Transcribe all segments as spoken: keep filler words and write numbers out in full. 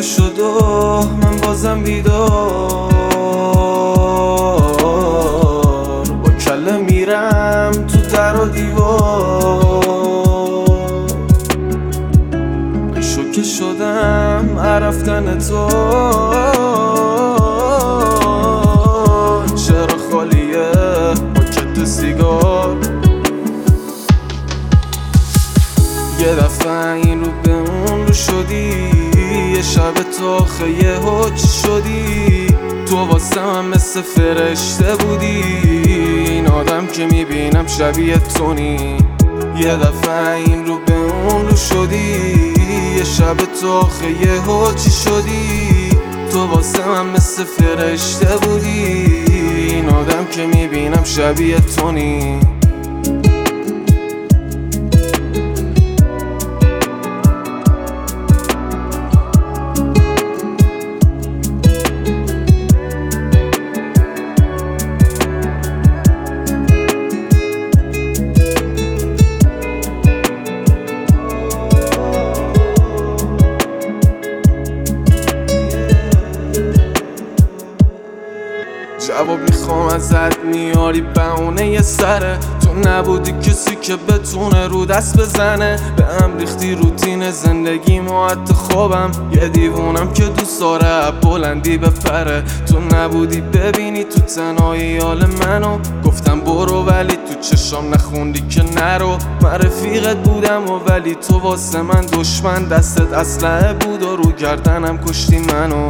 شد و من بازم بیدار، با کله میرم تو در و دیوار. من شوکه شدم رفتن تو، چرا خالیه پاکت سیگار. یه دفعه این رو به اون رو شدی، یه شب تو آخه یه چی شدی؟ تو واسه من مثل فرشته بودی، این آدم که میبینم شبیه تو نی. یه دفعه این رو به اون رو شدی، یه شب تو آخه یه چی شدی؟ تو واسه من مثل فرشته بودی، این آدم که میبینم شبیه تو نی. جواب میخوام ازت، میاری بهونه یه سره. تو نبودی کسی که بتونه رو دست بزنه، به هم ریختی روتین زندگی ما، حتی خوابم. یه دیوونم که دوست داره بلندی بپره. تو نبودی ببینی تو تنهایی حال منو، گفتم برو ولی تو چشام نخوندی که نرو. من رفیقت بودم و ولی تو واسه من دشمن، دستت اسلحه بود و رو گردنم کشتی منو.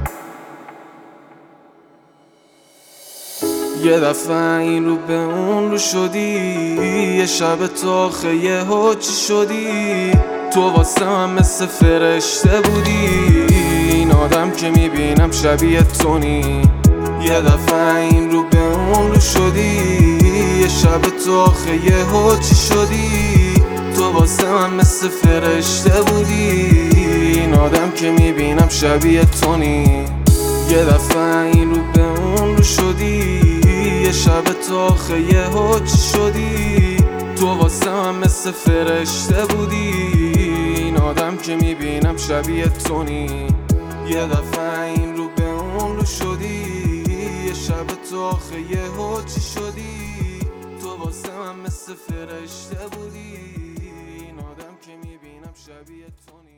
یه دفعه این رو به اون رو شدی، یه شب تو آخه یه چی شدی؟ تو واسه من مثل فرشته بودی، این آدم که میبینم شبیه تو نی. یه دفعه این رو به اون رو شدی، یه شب تو آخه یه چی شدی؟ تو واسه من مثل فرشته بودی، این آدم که میبینم شبیه تو نی. یه دفعه این رو به اون رو شدی، یه شب تو آخه یه چی شدی؟ تو واسه من مثل فرشته بودی، این آدم که میبینم شبیه تو نی. یه دفعه این رو به اون رو شدی، یه شب تو آخه یه چی شدی؟ تو واسه من مثل فرشته بودی، این آدم که میبینم شبیه تو نی.